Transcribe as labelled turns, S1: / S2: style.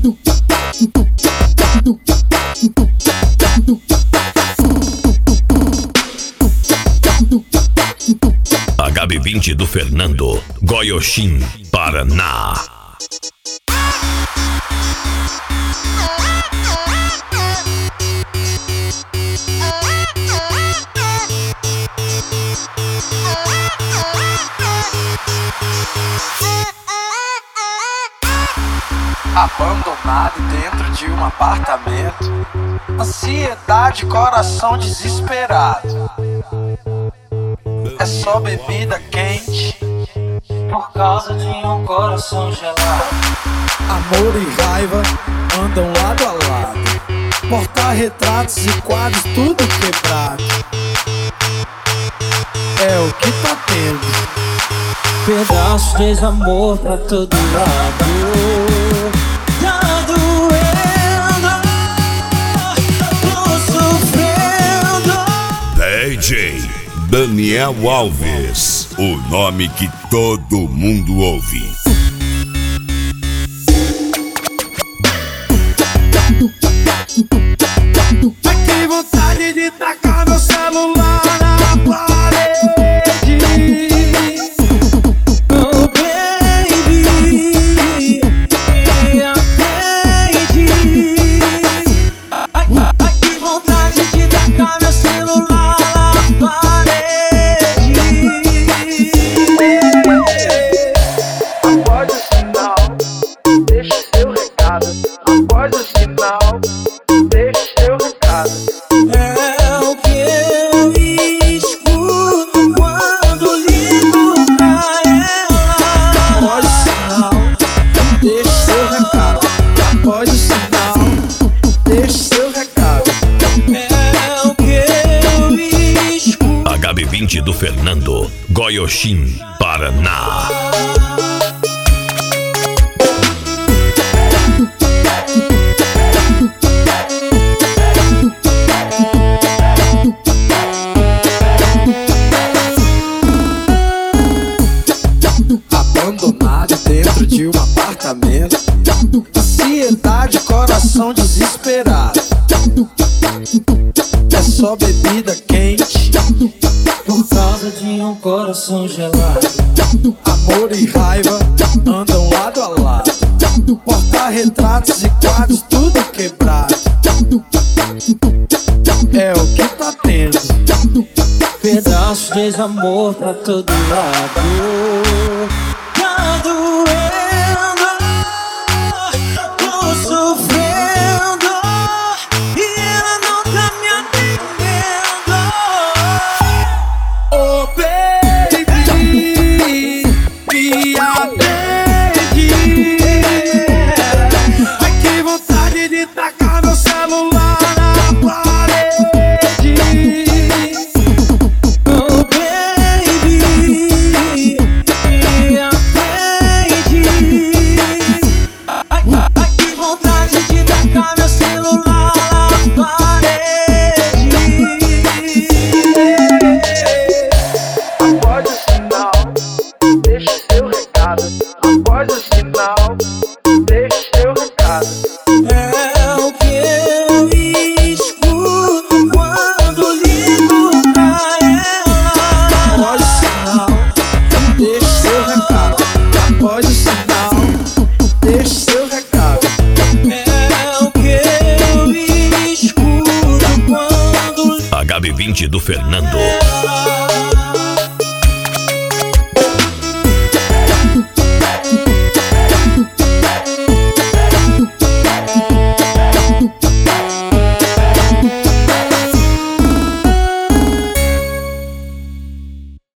S1: HB20 do Fernando, Goiôxim, Paraná.
S2: Abandonado dentro de um apartamento, ansiedade, coração desesperado. É só bebida quente por causa de um coração gelado.
S3: Amor e raiva andam lado a lado, porta-retratos e quadros tudo quebrado. É o que tá tendo.
S4: Pedaços de desamor pra todo lado. Tá doendo, tô sofrendo.
S5: DJ Daniel Alves, o nome que todo mundo ouve.
S3: Ai, que vontade de tacar meu celular na parede.
S4: Oh baby, atende. Ai, que vontade de tacar meu celular na parede.
S2: Após o sinal, deixe seu recado. Após o sinal, deixe seu recado.
S4: É o que eu escuto quando ligo pra ela.
S3: Após o sinal, deixe seu recado. Após o sinal, deixe seu recado.
S4: É o que eu escuto.
S1: HB20 do Fernando, Goiôxim, Paraná.
S3: Abandonado dentro de um apartamento, ansiedade, coração desesperado. É só bebida quente
S4: Por causa de um coração gelado.
S3: amor e raiva andam lado a lado, porta-retratos e quadros tudo quebrado. É o que tá tendo.
S4: Pedaços de desamor pra todo lado. Tá doendo, tô sofrendo e ela não tá me atendendo.
S3: Oh baby, me atende. Ai, que vontade de tacar meu celular na parede.
S4: Oh baby, atende. Ai, que vontade de tacar meu celular na parede.
S2: Após o sinal, deixe seu recado. Após o sinal, deixe seu recado.
S4: É o que eu escuto quando ligo pra ela.
S3: Após o sinal, deixe seu recado. Após o sinal, deixe seu recado.
S4: É o que eu escuto quando
S1: HB20 do Fernando,
S4: ela